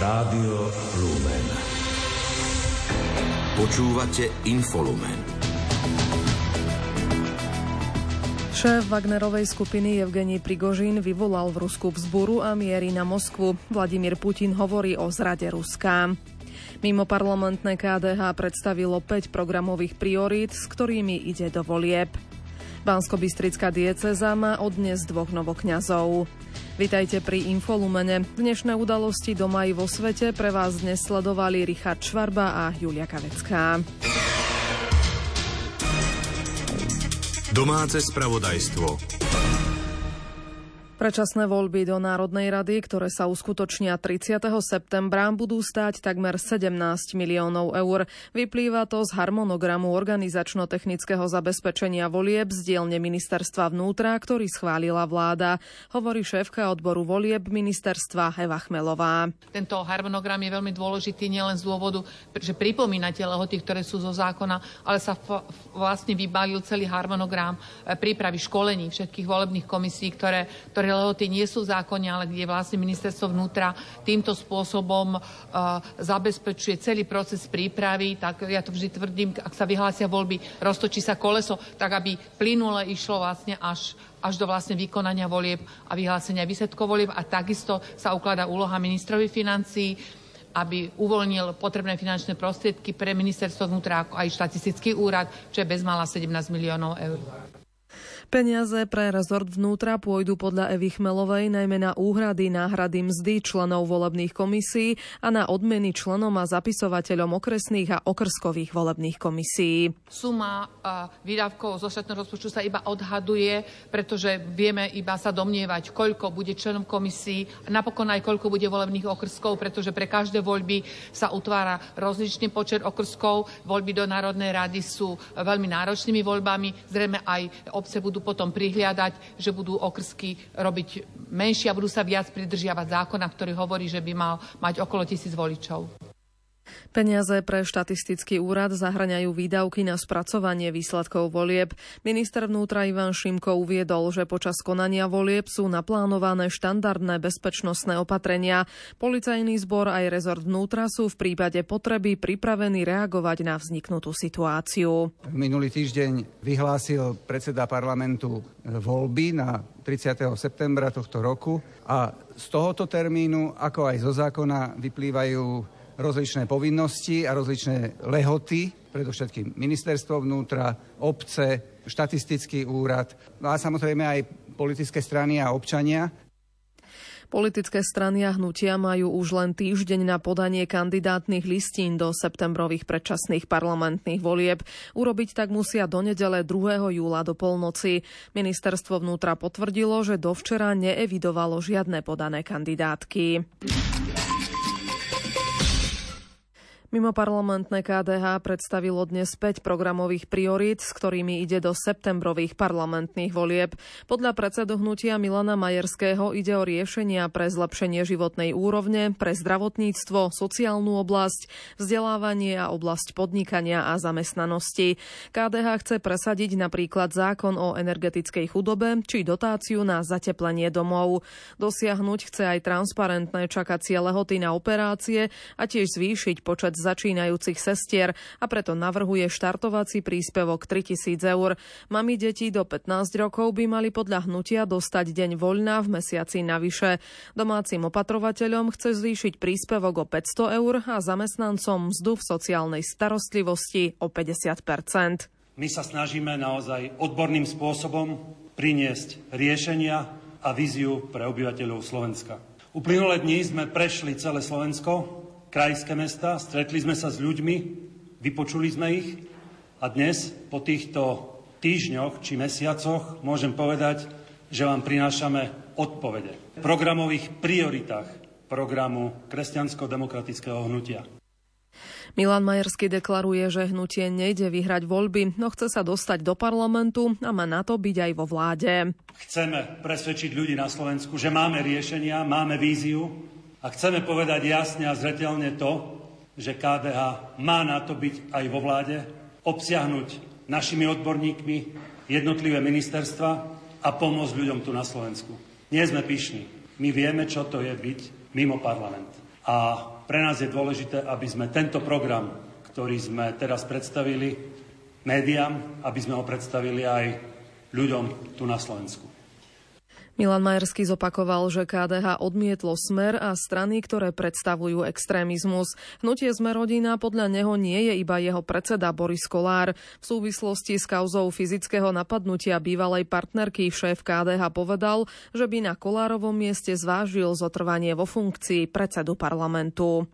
Rádio Lumen. Počúvate Infolumen. Šéf Wagnerovej skupiny Evgenij Prigožin vyvolal v Rusku vzburu a mierí na Moskvu. Vladimír Putin hovorí o zrade Ruska. Mimoparlamentné KDH predstavilo 5 programových priorít, s ktorými ide do volieb. Banskobystrická diecéza má od dnes 2 novokňazov. Vitajte pri Infolumene. Dnešné udalosti doma i vo svete pre vás dnes sledovali Richard Švarba a Julia Kavecká. Domáce spravodajstvo. Predčasné voľby do Národnej rady, ktoré sa uskutočnia 30. septembra, budú stáť takmer 17 miliónov eur. Vyplýva to z harmonogramu organizačno-technického zabezpečenia volieb z dielne ministerstva vnútra, ktorý schválila vláda, hovorí šéfka odboru volieb ministerstva Eva Chmelová. Tento harmonogram je veľmi dôležitý nielen z dôvodu, že pripomína tie lehoty, ktoré sú zo zákona, ale sa vlastne vybalil celý harmonogram prípravy školení všetkých volebných komisí, ktoré lehoty nie sú v zákone, ale kde vlastne ministerstvo vnútra týmto spôsobom zabezpečuje celý proces prípravy. Tak ja to vždy tvrdím, ak sa vyhlásia voľby, roztočí sa koleso, tak aby plynule išlo vlastne až do vlastne vykonania volieb a vyhlásenia výsledkov volieb. A takisto sa ukladá úloha ministrovi financií, aby uvoľnil potrebné finančné prostriedky pre ministerstvo vnútra, ako aj štatistický úrad, čo je bezmála 17 miliónov eur. Peniaze pre rezort vnútra pôjdu podľa Evy Chmelovej najmä na úhrady, náhrady mzdy členov volebných komisí a na odmeny členom a zapisovateľom okresných a okrskových volebných komisí. Suma výdavkov zo štátneho rozpočtu sa iba odhaduje, pretože vieme iba sa domnievať, koľko bude členom komisí, napokon aj koľko bude volebných okrskov, pretože pre každé voľby sa utvára rozličný počet okrskov. Voľby do Národnej rady sú veľmi náročnými voľbami. Zrejme aj obce budú potom prihliadať, že budú okrsky robiť menšie a budú sa viac pridržiavať zákona, ktorý hovorí, že by mal mať okolo 1000 voličov. Peniaze pre štatistický úrad zahŕňajú výdavky na spracovanie výsledkov volieb. Minister vnútra Ivan Šimko uviedol, že počas konania volieb sú naplánované štandardné bezpečnostné opatrenia. Policajný zbor aj rezort vnútra sú v prípade potreby pripravení reagovať na vzniknutú situáciu. Minulý týždeň vyhlásil predseda parlamentu voľby na 30. septembra tohto roku a z tohoto termínu, ako aj zo zákona, vyplývajú rozličné povinnosti a rozličné lehoty, predovšetkým ministerstvo vnútra, obce, štatistický úrad, no a samozrejme aj politické strany a občania. Politické strany a hnutia majú už len týždeň na podanie kandidátnych listín do septembrových predčasných parlamentných volieb. Urobiť tak musia do nedele 2. júla do polnoci. Ministerstvo vnútra potvrdilo, že dovčera neevidovalo žiadne podané kandidátky. Mimoparlamentné KDH predstavilo dnes 5 programových priorít, s ktorými ide do septembrových parlamentných volieb. Podľa predsedu hnutia Milana Majerského ide o riešenia pre zlepšenie životnej úrovne, pre zdravotníctvo, sociálnu oblasť, vzdelávanie a oblasť podnikania a zamestnanosti. KDH chce presadiť napríklad zákon o energetickej chudobe či dotáciu na zateplenie domov. Dosiahnuť chce aj transparentné čakacie lehoty na operácie a tiež zvýšiť počet začínajúcich sestier a preto navrhuje štartovací príspevok 3 000 eur. Mami detí do 15 rokov by mali podľa hnutia dostať deň voľna v mesiaci navyše. Domácim opatrovateľom chce zvýšiť príspevok o 500 eur a zamestnancom mzdu v sociálnej starostlivosti o 50%. My sa snažíme naozaj odborným spôsobom priniesť riešenia a víziu pre obyvateľov Slovenska. Uplynulé dni sme prešli celé Slovensko, krajské mesta, stretli sme sa s ľuďmi, vypočuli sme ich a dnes, po týchto týždňoch či mesiacoch, môžem povedať, že vám prinášame odpovede v programových prioritách programu kresťansko-demokratického hnutia. Milan Majerský deklaruje, že hnutie nejde vyhrať voľby, no chce sa dostať do parlamentu a má na to byť aj vo vláde. Chceme presvedčiť ľudí na Slovensku, že máme riešenia, máme víziu, a chceme povedať jasne a zreteľne to, že KDH má na to byť aj vo vláde, obsiahnuť našimi odborníkmi jednotlivé ministerstva a pomôcť ľuďom tu na Slovensku. Nie sme pyšní. My vieme, čo to je byť mimo parlament. A pre nás je dôležité, aby sme tento program, ktorý sme teraz predstavili médiám, aby sme ho predstavili aj ľuďom tu na Slovensku. Milan Majerský zopakoval, že KDH odmietlo Smer a strany, ktoré predstavujú extrémizmus. Hnutie Sme-rodina podľa neho nie je iba jeho predseda Boris Kollár. V súvislosti s kauzou fyzického napadnutia bývalej partnerky šéf KDH povedal, že by na Kollárovom mieste zvážil zotrvanie vo funkcii predsedu parlamentu.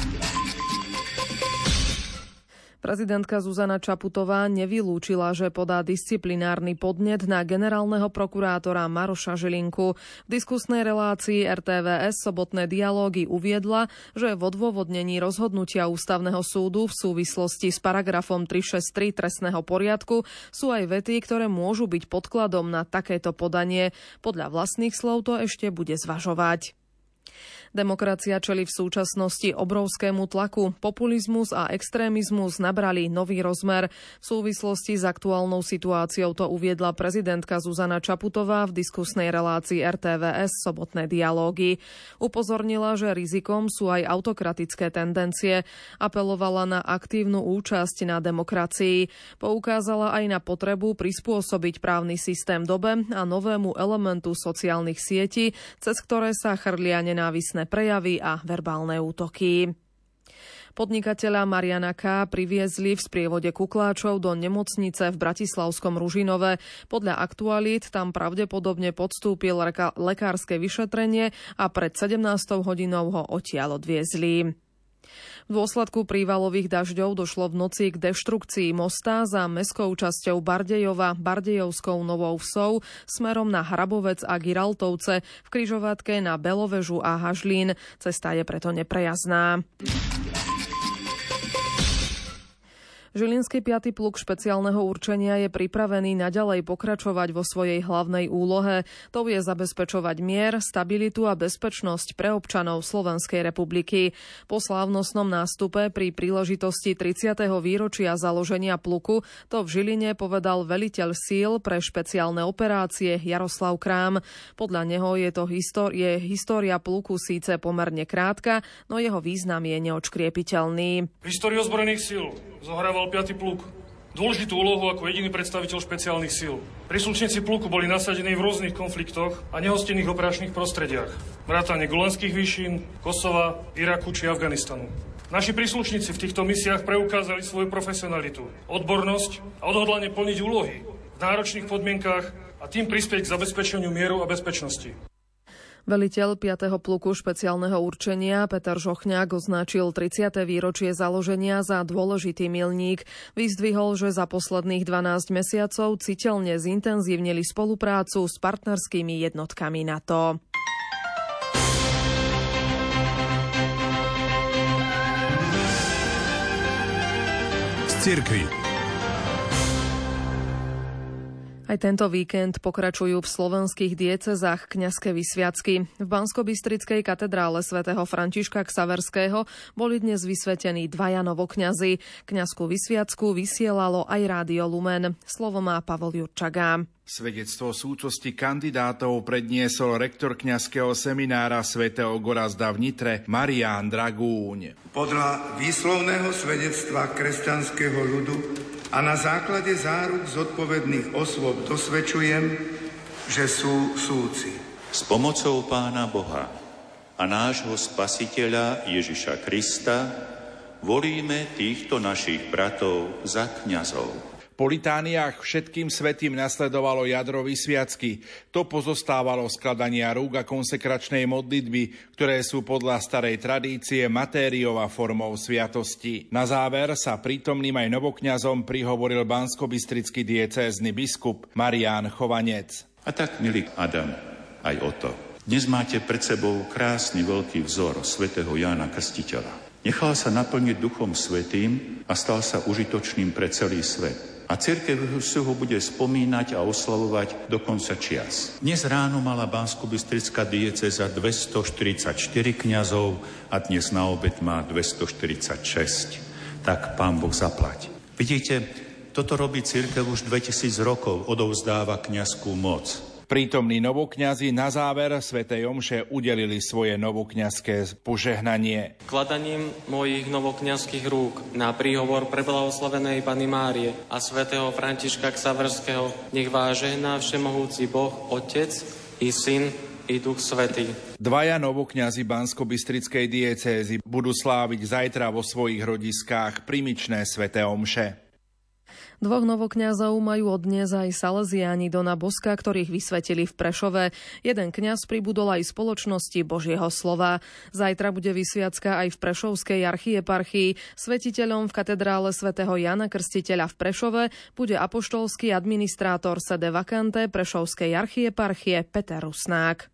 Prezidentka Zuzana Čaputová nevylúčila, že podá disciplinárny podnet na generálneho prokurátora Maroša Žilinku. V diskusnej relácii RTVS Sobotné dialógy uviedla, že v odôvodnení rozhodnutia Ústavného súdu v súvislosti s paragrafom 363 trestného poriadku sú aj vety, ktoré môžu byť podkladom na takéto podanie. Podľa vlastných slov to ešte bude zvažovať. Demokracia čelí v súčasnosti obrovskému tlaku. Populizmus a extrémizmus nabrali nový rozmer. V súvislosti s aktuálnou situáciou to uviedla prezidentka Zuzana Čaputová v diskusnej relácii RTVS Sobotné dialógy. Upozornila, že rizikom sú aj autokratické tendencie. Apelovala na aktívnu účasť na demokracii. Poukázala aj na potrebu prispôsobiť právny systém dobe a novému elementu sociálnych sietí, cez ktoré sa chrlia nenávisné prejavy a verbálne útoky. Podnikateľa Mariana K. priviezli v sprievode kukláčov do nemocnice v bratislavskom Ružinove. Podľa aktualít tam pravdepodobne podstúpil lekárske vyšetrenie a pred 17 hodinou ho odtiaľ odviezli. V dôsledku prívalových dažďov došlo v noci k deštrukcii mosta za mestskou časťou Bardejova Bardejovskou Novou Vsou smerom na Hrabovec a Giraltovce v križovatke na Belovežu a Hažlín. Cesta je preto neprejazdná. Žilinský 5. pluk špeciálneho určenia je pripravený naďalej pokračovať vo svojej hlavnej úlohe. To je zabezpečovať mier, stabilitu a bezpečnosť pre občanov Slovenskej republiky. Po slávnostnom nástupe pri príležitosti 30. výročia založenia pluku to v Žiline povedal veliteľ síl pre špeciálne operácie Jaroslav Krám. Podľa neho je história pluku síce pomerne krátka, no jeho význam je neodškriepiteľný. V histórii ozbrojených síl zohrával 5. pluk dôležitú úlohu ako jediný predstaviteľ špeciálnych síl. Príslušníci pluku boli nasadení v rôznych konfliktoch a nehostinných operačných prostrediach. Vrátane Golanských výšin, Kosova, Iraku či Afganistanu. Naši príslušníci v týchto misiách preukázali svoju profesionalitu, odbornosť a odhodlanie plniť úlohy v náročných podmienkach a tým prispieť k zabezpečeniu mieru a bezpečnosti. Veliteľ 5. pluku špeciálneho určenia Peter Žochňák označil 30. výročie založenia za dôležitý milník. Vyzdvihol, že za posledných 12 mesiacov citeľne zintenzívnili spoluprácu s partnerskými jednotkami NATO. Z cirkvi. Aj tento víkend pokračujú v slovenských diecezách kňazské vysviacky. V Banskobystrickej katedrále svätého Františka Xaverského boli dnes vysvetení 2 novokňazi. Kňazskú vysviacku vysielalo aj Rádio Lumen. Slovo má Pavol Jurčaga. Svedectvo súcosti kandidátov predniesol rektor kňazského seminára svätého Gorazda v Nitre Marián Dragúň. Podľa výslovného svedectva kresťanského ľudu a na základe záruk zodpovedných osôb dosvedčujem, že sú súci. S pomocou Pána Boha a nášho Spasiteľa Ježiša Krista volíme týchto našich bratov za kňazov. Po litániách všetkým svätým nasledovalo jadro vysviacky. To pozostávalo skladania rúk a konsekračnej modlitby, ktoré sú podľa starej tradície matériou a formou sviatosti. Na záver sa prítomným aj novokňazom prihovoril banskobystrický diecézny biskup Marián Chovanec. A tak, milý Adam, aj o to. Dnes máte pred sebou krásny veľký vzor svätého Jána Krstiteľa. Nechal sa naplniť Duchom Svätým a stal sa užitočným pre celý svet. A cirkev si ho bude spomínať a oslavovať do konca čias. Dnes ráno mala Banskobystrická diecéza 244 kňazov a dnes na obed má 246. Tak Pán Boh zaplať. Vidíte, toto robí cirkev už 2000 rokov, odovzdáva kňazskú moc. Prítomní novokňazi na záver svätej omše udelili svoje novokňazské požehnanie. Kladaním mojich novokňazských rúk na príhovor preblahoslavenej Panny Márie a svätého Františka Xaverského nech vás žehná všemohúci Boh, Otec i Syn i Duch Svätý. Dvaja novokňazi Banskobystrickej diecézy budú sláviť zajtra vo svojich rodiskách primičné sväté omše. Dvoch novokňazov majú od dnes aj Salesiáni Dona Boska, ktorých vysvetili v Prešove. Jeden kňaz pribudol aj spoločnosti Božieho slova. Zajtra bude vysviacka aj v Prešovskej archieparchii. Svetiteľom v katedrále svätého Jana Krstiteľa v Prešove bude apoštolský administrátor sede vacante Prešovskej archieparchie Peter Rusnák.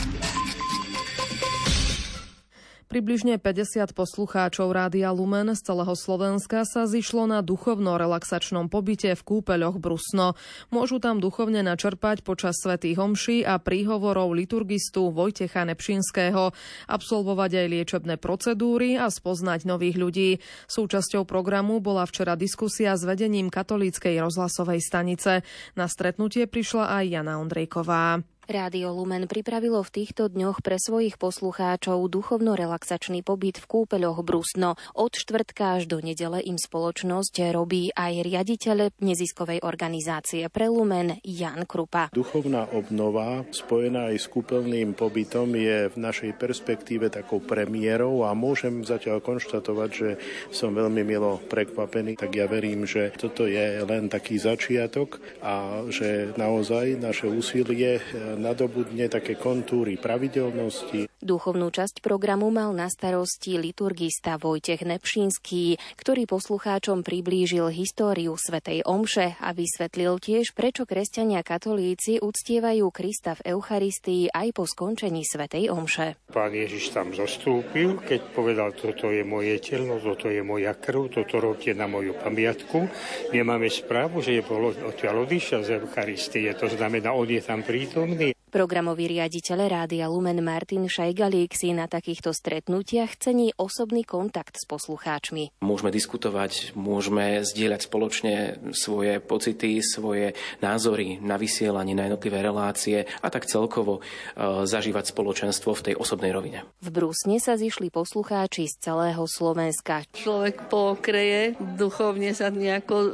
Približne 50 poslucháčov Rádia Lumen z celého Slovenska sa zišlo na duchovno-relaxačnom pobyte v kúpeľoch Brusno. Môžu tam duchovne načerpať počas svätých omší a príhovorov liturgistu Vojtecha Nepšinského, absolvovať aj liečebné procedúry a spoznať nových ľudí. Súčasťou programu bola včera diskusia s vedením katolíckej rozhlasovej stanice. Na stretnutie prišla aj Jana Ondrejková. Rádio Lumen pripravilo v týchto dňoch pre svojich poslucháčov duchovno-relaxačný pobyt v kúpeľoch Brusno. Od štvrtka až do nedele im spoločnosť robí aj riaditeľ neziskovej organizácie pre Lumen Jan Krupa. Duchovná obnova spojená aj s kúpeľným pobytom je v našej perspektíve takou premiérou a môžem zatiaľ konštatovať, že som veľmi milo prekvapený. Tak ja verím, že toto je len taký začiatok a že naozaj naše úsilie nadobudne také kontúry pravidelnosti. Duchovnú časť programu mal na starosti liturgista Vojtech Nepšinský, ktorý poslucháčom priblížil históriu svätej omše a vysvetlil tiež, prečo kresťania katolíci uctievajú Krista v Eucharistii aj po skončení svätej omše. Pán Ježiš tam zostúpil, keď povedal, toto je moje telo, toto je moja krv, toto robte na moju pamiatku. My máme správu, že je odtiaľ odišiel z Eucharistie, to znamená, on je tam prítomný. Programový riaditeľ Rádia Lumen Martin Šajgalík si na takýchto stretnutiach cení osobný kontakt s poslucháčmi. Môžeme diskutovať, môžeme zdieľať spoločne svoje pocity, svoje názory na vysielanie, na jednotlivé relácie a tak celkovo zažívať spoločenstvo v tej osobnej rovine. V Brusne sa zišli poslucháči z celého Slovenska. Človek pokreje, duchovne sa nejako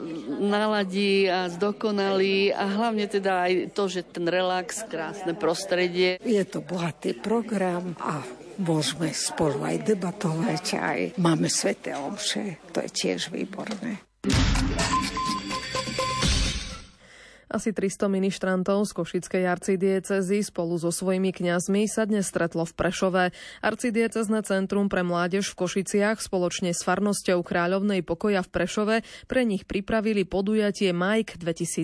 naladí a zdokonalí a hlavne teda aj to, že ten relax, krásne prostredie. Je to bohatý program a môžeme spolu aj debatovať, aj máme sväté omše, to je tiež výborné. Asi 300 ministrantov z Košickej arcidiecézy spolu so svojimi kňazmi sa dnes stretlo v Prešove. Arcidiecézne centrum pre mládež v Košiciach spoločne s farnosťou Kráľovnej pokoja v Prešove pre nich pripravili podujatie Majk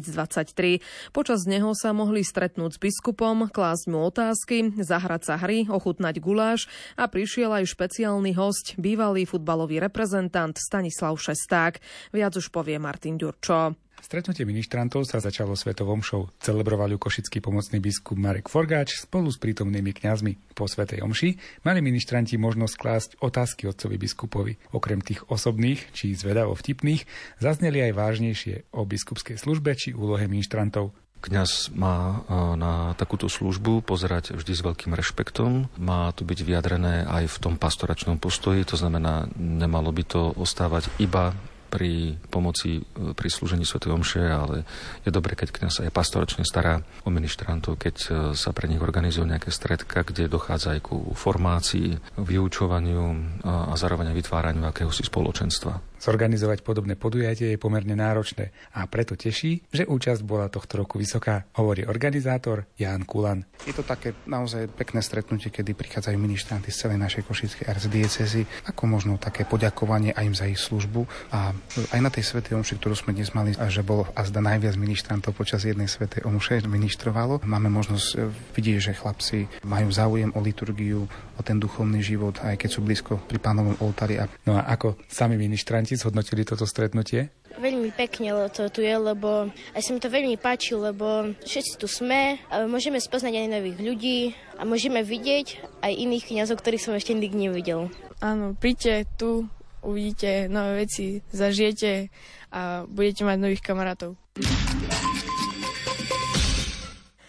2023. Počas neho sa mohli stretnúť s biskupom, klásť mu otázky, zahrať sa hry, ochutnať guláš a prišiel aj špeciálny hosť, bývalý futbalový reprezentant Stanislav Šesták. Viac už povie Martin Ďurčo. Stretnutie ministrantov sa začalo svetou omšou. Celebroval ju košický pomocný biskup Marek Forgáč spolu s prítomnými kňazmi. Po svätej omši mali ministranti možnosť klásť otázky otcovi biskupovi. Okrem tých osobných, či zvedavo vtipných, zazneli aj vážnejšie o biskupskej službe či úlohe ministrantov. Kňaz má na takúto službu pozerať vždy s veľkým rešpektom. Má to byť vyjadrené aj v tom pastoračnom postoji, to znamená, nemalo by to ostávať iba pri pomoci pri slúžení svätej omše, ale je dobre, keď kňaz aj pastoračne stará o ministrantov, keď sa pre nich organizujú nejaké stredka, kde dochádza aj ku formácii, vyučovaniu a zároveň vytváraniu akéhosi spoločenstva. Zorganizovať podobné podujatie je pomerne náročné a preto teší, že účasť bola tohto roku vysoká, hovorí organizátor Ján Kulan. Je to také naozaj pekné stretnutie, kedy prichádzajú ministranti z celej našej košickej arcidiecézy, ako možno také poďakovanie aj im za ich službu. A aj na tej svätej omši, ktorú sme dnes mali, že bolo azda najviac ministrantov počas jednej svätej omše ministrovalo, máme možnosť vidieť, že chlapci majú záujem o liturgiu, o ten duchovný život, aj keď sú blízko pri Pánovom oltári. No a ako sami ministranti zhodnotili toto stretnutie? Veľmi pekne to tu je, lebo aj sa mi to veľmi páči, lebo všetci tu sme a môžeme spoznať aj nových ľudí a môžeme vidieť aj iných kňazov, ktorých som ešte nikdy nevidel. Áno, príďte tu, uvidíte nové veci, zažijete a budete mať nových kamarátov.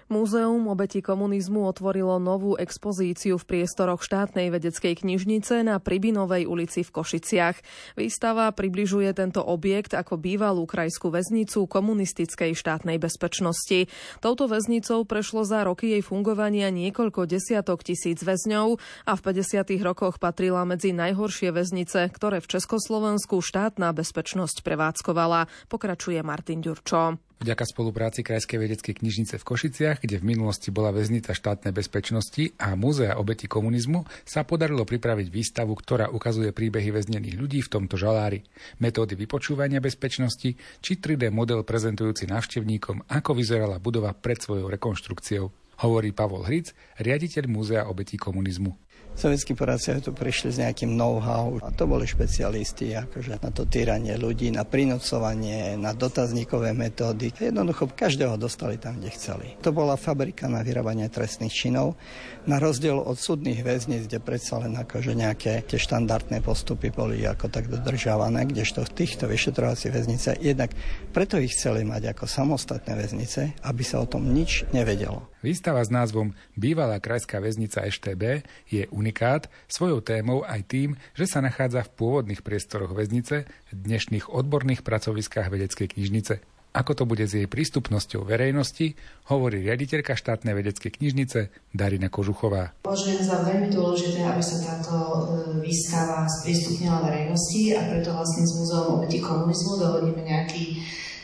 Múzeum obetí komunizmu otvorilo novú expozíciu v priestoroch štátnej vedeckej knižnice na Pribinovej ulici v Košiciach. Výstava približuje tento objekt ako bývalú krajskú väznicu komunistickej štátnej bezpečnosti. Touto väznicou prešlo za roky jej fungovania niekoľko desiatok tisíc väzňov a v 50. rokoch patrila medzi najhoršie väznice, ktoré v Československu štátna bezpečnosť prevádzkovala. Pokračuje Martin Ďurčo. Vďaka spolupráci Krajskej vedeckej knižnice v Košiciach, kde v minulosti bola väznica štátnej bezpečnosti a Múzea obetí komunizmu, sa podarilo pripraviť výstavu, ktorá ukazuje príbehy väznených ľudí v tomto žalári, metódy vypočúvania bezpečnosti či 3D model prezentujúci návštevníkom, ako vyzerala budova pred svojou rekonštrukciou. Hovorí Pavol Hric, riaditeľ Múzea obetí komunizmu. Sovietskí poradcovia tu prišli s nejakým know-how a to boli špecialisti akože na to týranie ľudí, na prinúcovanie, na dotazníkové metódy. Jednoducho každého dostali tam, kde chceli. To bola fabrika na vyrábanie trestných činov, na rozdiel od súdnych väzníc, kde predsa len akože nejaké tie štandardné postupy boli ako tak dodržiavané, kdežto v týchto vyšetrovacích väzniciach jednak preto ich chceli mať ako samostatné väznice, aby sa o tom nič nevedelo. Výstava s názvom Bývalá krajská väznica EŠTB je unikát svojou témou aj tým, že sa nachádza v pôvodných priestoroch väznice, dnešných odborných pracoviskách vedeckej knižnice. Ako to bude s jej prístupnosťou verejnosti, hovorí riaditeľka štátnej vedeckej knižnice Darina Kožuchová. Považujem za veľmi dôležité, aby sa táto výstava sprístupnila verejnosti a preto vlastne s Múzeom obetí komunizmu dohodneme nejaký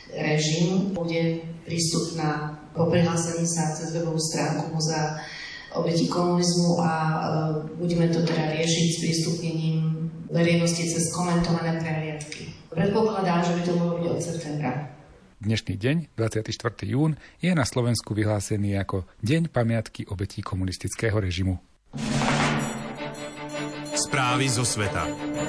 režim, bude prístupná po prihlásení sa cez webovú stránku Múzea obetí komunizmu a budeme to teda riešiť s prístupnením verejnosti cez komentované prehliadky. Predpokladám, že by to mohlo byť od septembra. Dnešný deň, 24. jún, je na Slovensku vyhlásený ako Deň pamiatky obetí komunistického režimu. Správy zo sveta.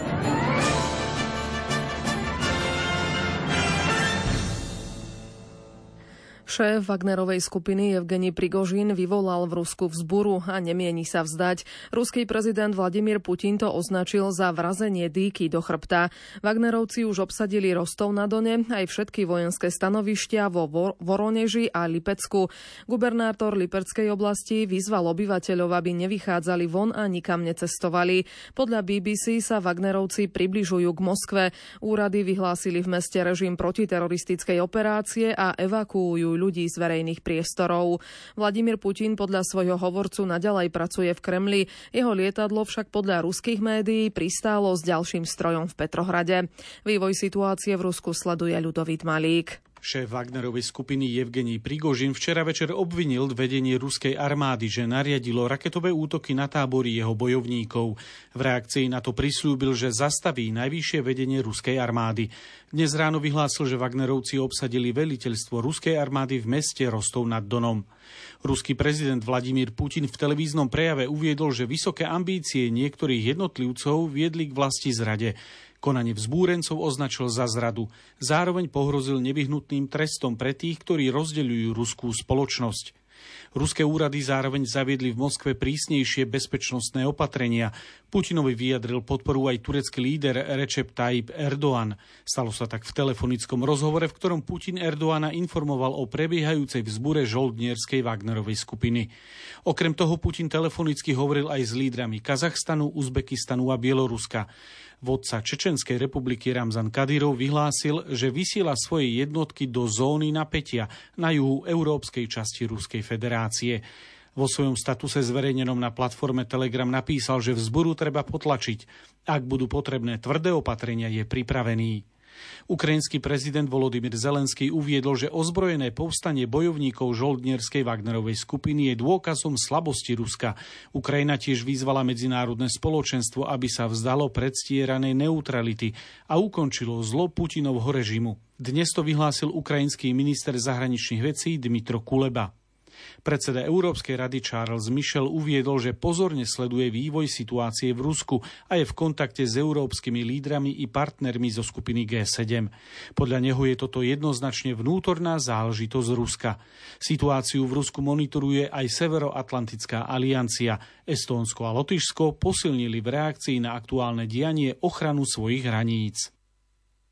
Šéf Wagnerovej skupiny Evgenij Prigožin vyvolal v Rusku vzburu a nemieni sa vzdať. Ruský prezident Vladimír Putin to označil za vrazenie dýky do chrbta. Wagnerovci už obsadili Rostov-na-Done aj všetky vojenské stanovištia vo Voroneži a Lipecku. Gubernátor Lipeckej oblasti vyzval obyvateľov, aby nevychádzali von a nikam necestovali. Podľa BBC sa Wagnerovci približujú k Moskve. Úrady vyhlásili v meste režim protiteroristickej operácie a evakuujú ľudí z verejných priestorov. Vladimír Putin podľa svojho hovorcu naďalej pracuje v Kremli. Jeho lietadlo však podľa ruských médií pristálo s ďalším strojom v Petrohrade. Vývoj situácie v Rusku sleduje Ľudovít Malík. Šéf Wagnerovej skupiny Evgenij Prigožin včera večer obvinil vedenie ruskej armády, že nariadilo raketové útoky na tábory jeho bojovníkov. V reakcii na to prisľúbil, že zastaví najvyššie vedenie ruskej armády. Dnes ráno vyhlásil, že Wagnerovci obsadili veliteľstvo ruskej armády v meste Rostov nad Donom. Ruský prezident Vladimír Putin v televíznom prejave uviedol, že vysoké ambície niektorých jednotlivcov viedli k vlasti zrade. Konanie vzbúrencov označil za zradu. Zároveň pohrozil nevyhnutným trestom pre tých, ktorí rozdeľujú ruskú spoločnosť. Ruské úrady zároveň zaviedli v Moskve prísnejšie bezpečnostné opatrenia. Putinovi vyjadril podporu aj turecký líder Recep Tayyip Erdoğan. Stalo sa tak v telefonickom rozhovore, v ktorom Putin Erdoğana informoval o prebiehajúcej vzbure žoldnierskej Wagnerovej skupiny. Okrem toho Putin telefonicky hovoril aj s lídrami Kazachstanu, Uzbekistanu a Bieloruska. Vodca Čečenskej republiky Ramzan Kadyrov vyhlásil, že vysiela svoje jednotky do zóny napätia na juhu európskej časti Ruskej federácie. Vo svojom statuse zverejnenom na platforme Telegram napísal, že vzburu treba potlačiť. Ak budú potrebné tvrdé opatrenia, je pripravený. Ukrajinský prezident Volodymyr Zelenský uviedol, že ozbrojené povstanie bojovníkov žoldnierskej Wagnerovej skupiny je dôkazom slabosti Ruska. Ukrajina tiež vyzvala medzinárodné spoločenstvo, aby sa vzdalo predstieranej neutrality a ukončilo zlo Putinovho režimu. Dnes to vyhlásil ukrajinský minister zahraničných vecí Dmytro Kuleba. Predseda Európskej rady Charles Michel uviedol, že pozorne sleduje vývoj situácie v Rusku a je v kontakte s európskymi lídrami i partnermi zo skupiny G7. Podľa neho je toto jednoznačne vnútorná záležitosť Ruska. Situáciu v Rusku monitoruje aj Severoatlantická aliancia. Estónsko a Lotyšsko posilnili v reakcii na aktuálne dianie ochranu svojich hraníc.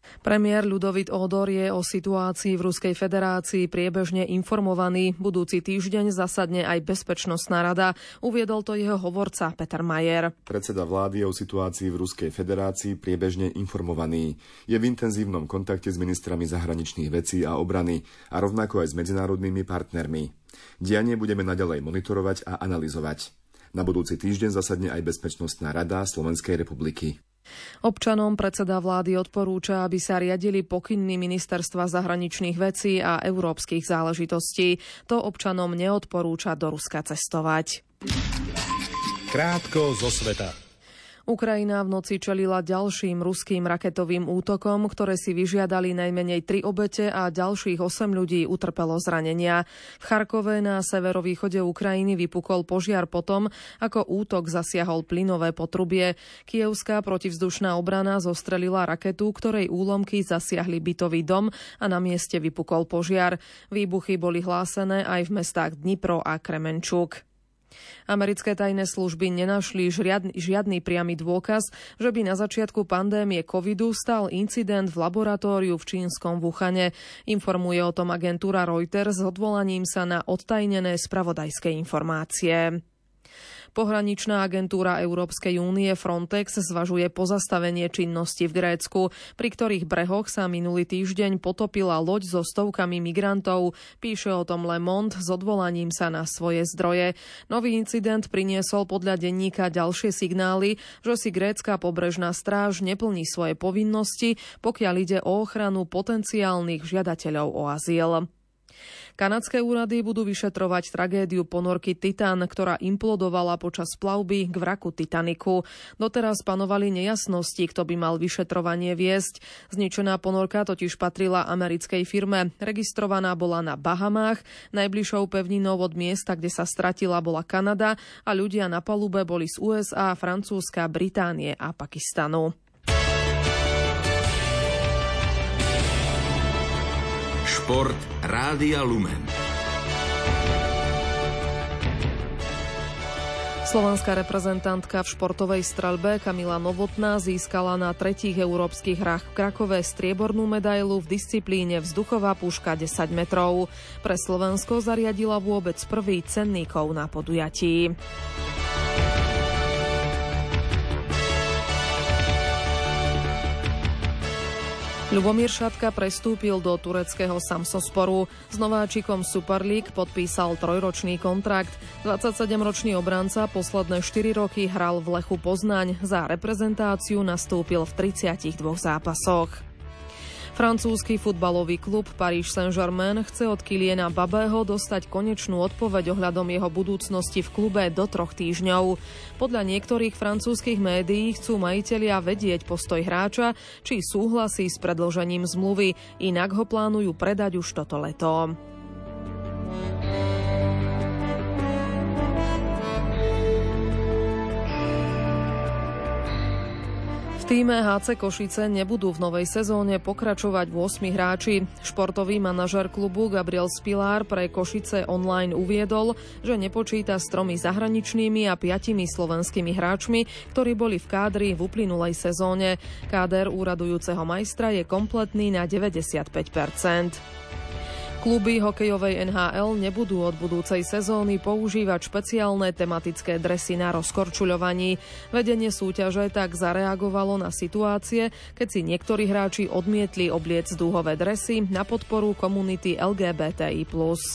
Premiér Ľudovít Ódor je o situácii v Ruskej federácii priebežne informovaný. Budúci týždeň zasadne aj Bezpečnostná rada. Uviedol to jeho hovorca Peter Majer. Predseda vlády je o situácii v Ruskej federácii priebežne informovaný. Je v intenzívnom kontakte s ministrami zahraničných vecí a obrany a rovnako aj s medzinárodnými partnermi. Dianie budeme naďalej monitorovať a analyzovať. Na budúci týždeň zasadne aj Bezpečnostná rada Slovenskej republiky. Občanom predseda vlády odporúča, aby sa riadili pokynmi Ministerstva zahraničných vecí a európskych záležitostí. To občanom neodporúča do Ruska cestovať. Krátko zo sveta. Ukrajina v noci čelila ďalším ruským raketovým útokom, ktoré si vyžiadali najmenej 3 obete a ďalších 8 ľudí utrpelo zranenia. V Charkove na severovýchode Ukrajiny vypukol požiar potom, ako útok zasiahol plynové potrubie. Kyjevská protivzdušná obrana zostrelila raketu, ktorej úlomky zasiahli bytový dom a na mieste vypukol požiar. Výbuchy boli hlásené aj v mestách Dnipro a Kremenčuk. Americké tajné služby nenašli žiadny priamy dôkaz, že by na začiatku pandémie covidu stal incident v laboratóriu v čínskom Wuhane. Informuje o tom agentúra Reuters s odvolaním sa na odtajnené spravodajské informácie. Pohraničná agentúra Európskej únie Frontex zvažuje pozastavenie činnosti v Grécku, pri ktorých brehoch sa minulý týždeň potopila loď so stovkami migrantov. Píše o tom Le Monde s odvolaním sa na svoje zdroje. Nový incident priniesol podľa denníka ďalšie signály, že si grécka pobrežná stráž neplní svoje povinnosti, pokiaľ ide o ochranu potenciálnych žiadateľov o azyl. Kanadské úrady budú vyšetrovať tragédiu ponorky Titan, ktorá implodovala počas plavby k vraku Titaniku. Doteraz panovali nejasnosti, kto by mal vyšetrovanie viesť. Zničená ponorka totiž patrila americkej firme. Registrovaná bola na Bahamách. Najbližšou pevninou od miesta, kde sa stratila, bola Kanada a ľudia na palube boli z USA, Francúzska, Británie a Pakistanu. Šport Rádia Lumen. Slovenská reprezentantka v športovej streľbe Kamila Novotná získala na 3. európskych hrách v Krakove striebornú medailu v disciplíne vzduchová puška 10 metrov. Pre Slovensko zariadila vôbec prvý cenný kov na podujatí. Ľubomír Šatka prestúpil do tureckého Samsosporu. S nováčikom Super League podpísal 3-ročný kontrakt. 27-ročný obranca posledné 4 roky hral v Lechu Poznaň. Za reprezentáciu nastúpil v 32 zápasoch. Francúzsky futbalový klub Paris Saint-Germain chce od Kyliana Mbappého dostať konečnú odpoveď ohľadom jeho budúcnosti v klube do 3 týždňov. Podľa niektorých francúzskych médií chcú majitelia vedieť postoj hráča, či súhlasí s predĺžením zmluvy, inak ho plánujú predať už toto leto. V tíme HC Košice nebudú v novej sezóne pokračovať 8 hráči. Športový manažer klubu Gabriel Spilár pre Košice online uviedol, že nepočíta s 3 zahraničnými a 5 slovenskými hráčmi, ktorí boli v kádri v uplynulej sezóne. Káder úradujúceho majstra je kompletný na 95%. Kluby hokejovej NHL nebudú od budúcej sezóny používať špeciálne tematické dresy na rozkorčuľovaní. Vedenie súťaže tak zareagovalo na situácie, keď si niektorí hráči odmietli obliecť dúhové dresy na podporu komunity LGBTI+.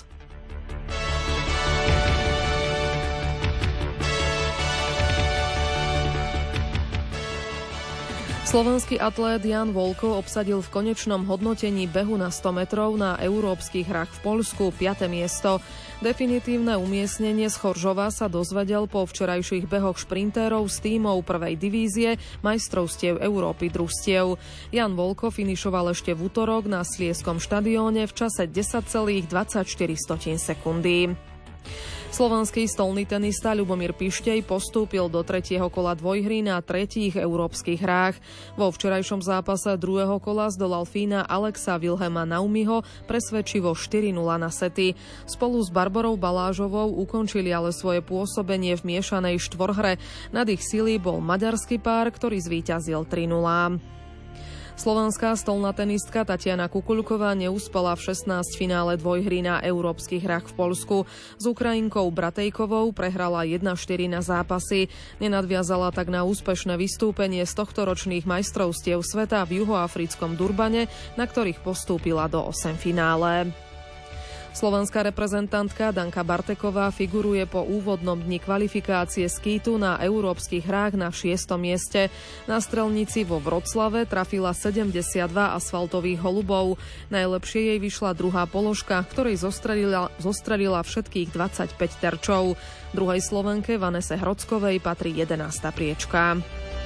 Slovenský atlét Jan Volko obsadil v konečnom hodnotení behu na 100 metrov na európskych hrách v Poľsku 5. miesto. Definitívne umiestnenie z Choržova sa dozvedel po včerajších behoch šprintérov z tímov prvej divízie majstrovstiev Európy družstiev. Jan Volko finišoval ešte v utorok na Slieskom štadióne v čase 10,24 sekundy. Slovenský stolný tenista Ľubomír Pištej postúpil do 3. kola dvojhry na 3. európskych hrách. Vo včerajšom zápase 2. kola zdolal Fína Alexa Wilhelma Naumiho presvedčivo 4-0 na sety. Spolu s Barborou Balážovou ukončili ale svoje pôsobenie v miešanej štvorhre. Nad ich sily bol maďarský pár, ktorý zvíťazil 3-0. Slovenská stolná tenistka Tatiana Kukuľková neúspela v 16 finále dvojhry na európskych hrách v Poľsku. S Ukrajinkou Bratejkovou prehrala 1-4 na zápasy. Nenadviazala tak na úspešné vystúpenie z tohtoročných majstrovstiev sveta v juhoafrickom Durbane, na ktorých postúpila do 8 finále. Slovenská reprezentantka Danka Barteková figuruje po úvodnom dni kvalifikácie skítu na európskych hrách na 6. mieste. Na strelnici vo Vroclave trafila 72 asfaltových holubov. Najlepšie jej vyšla druhá položka, ktorej zostrelila všetkých 25 terčov. Druhej Slovenke Vanese Hrockovej patrí 11. priečka.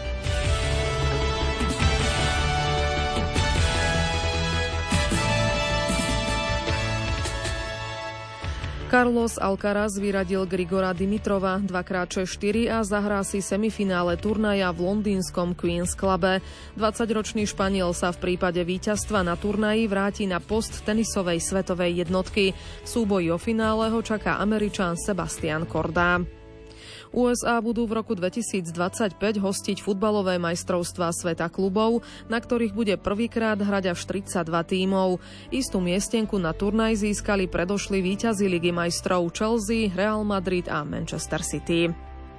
Carlos Alcaraz vyradil Grigora Dimitrova 2x4 a zahrá si semifinále turnaja v londýnskom Queen's Clube. 20-ročný Španiel sa v prípade víťazstva na turnaji vráti na post tenisovej svetovej jednotky. V súboji o finále ho čaká Američan Sebastian Corda. USA budú v roku 2025 hostiť futbalové majstrovstvá sveta klubov, na ktorých bude prvýkrát hrať až 32 tímov. Istú miestenku na turnaj získali predošli víťazi Ligy majstrov Chelsea, Real Madrid a Manchester City.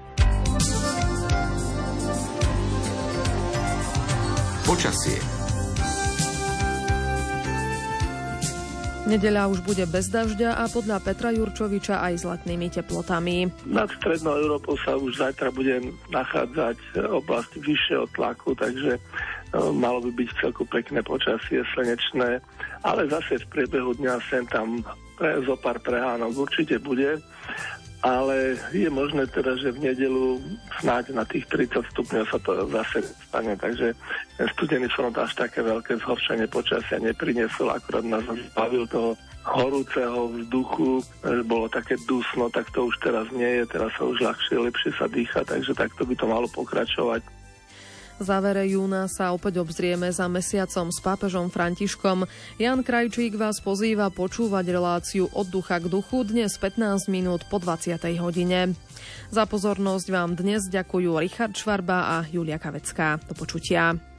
Počasie. Nedeľa už bude bez dažďa a podľa Petra Jurčoviča aj s letnými teplotami. Nad strednou Európou sa už zajtra bude nachádzať oblasť vyššieho tlaku, takže malo by byť celku pekné počasie, slnečné, ale zase v priebehu dňa sem tam zo pár prehánok určite bude, ale je možné teda, že v nedeľu snáď na tých 30 stupňov sa to zase stane, takže ten studený front až také veľké zhoršenie počasia nepriniesol, akorát nás zbavil toho horúceho vzduchu, bolo také dusno, tak to už teraz nie je, teraz sa už lepšie sa dýcha, takže takto by to malo pokračovať. V závere júna sa opäť obzrieme za mesiacom s pápežom Františkom. Jan Krajčík vás pozýva počúvať reláciu Od ducha k duchu dnes 15 minút po 20. hodine. Za pozornosť vám dnes ďakujú Richard Švarba a Julia Kavecká. Do počutia.